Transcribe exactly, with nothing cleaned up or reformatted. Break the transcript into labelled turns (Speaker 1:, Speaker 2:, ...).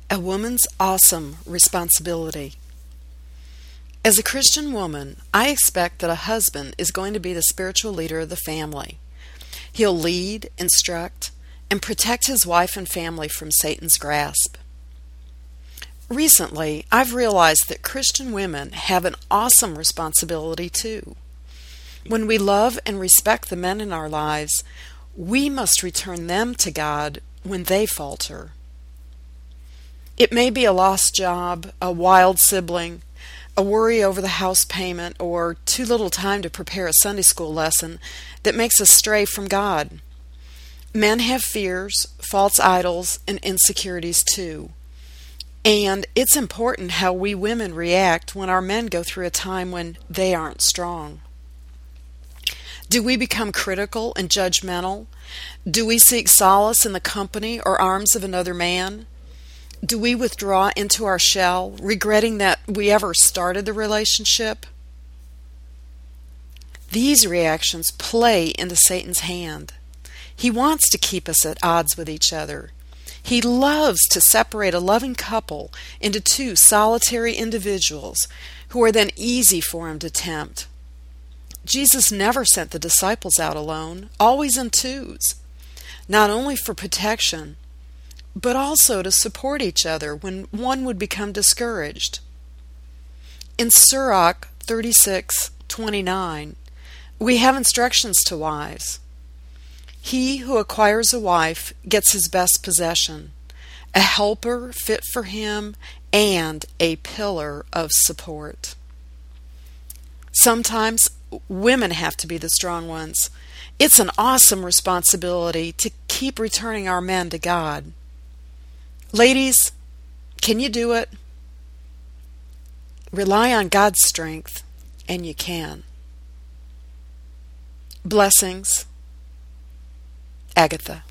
Speaker 1: A woman's awesome responsibility. As a Christian woman, I expect that a husband is going to be the spiritual leader of the family. He'll lead, instruct, and protect his wife and family from Satan's grasp. Recently, I've realized that Christian women have an awesome responsibility too. When we love and respect the men in our lives, we must return them to God when they falter. It may be a lost job, a wild sibling, a worry over the house payment, or too little time to prepare a Sunday school lesson that makes us stray from God. Men have fears, false idols, and insecurities too. And it's important how we women react when our men go through a time when they aren't strong. Do we become critical and judgmental? Do we seek solace in the company or arms of another man? Do we withdraw into our shell, regretting that we ever started the relationship? These reactions play into Satan's hand. He wants to keep us at odds with each other. He loves to separate a loving couple into two solitary individuals who are then easy for him to tempt. Jesus never sent the disciples out alone, always in twos, not only for protection, but also to support each other when one would become discouraged. In Sirach thirty-six twenty-nine, we have instructions to wives. He who acquires a wife gets his best possession, a helper fit for him, and a pillar of support. Sometimes women have to be the strong ones. It's an awesome responsibility to keep returning our men to God. Ladies, can you do it? Rely on God's strength, and you can. Blessings. Agatha.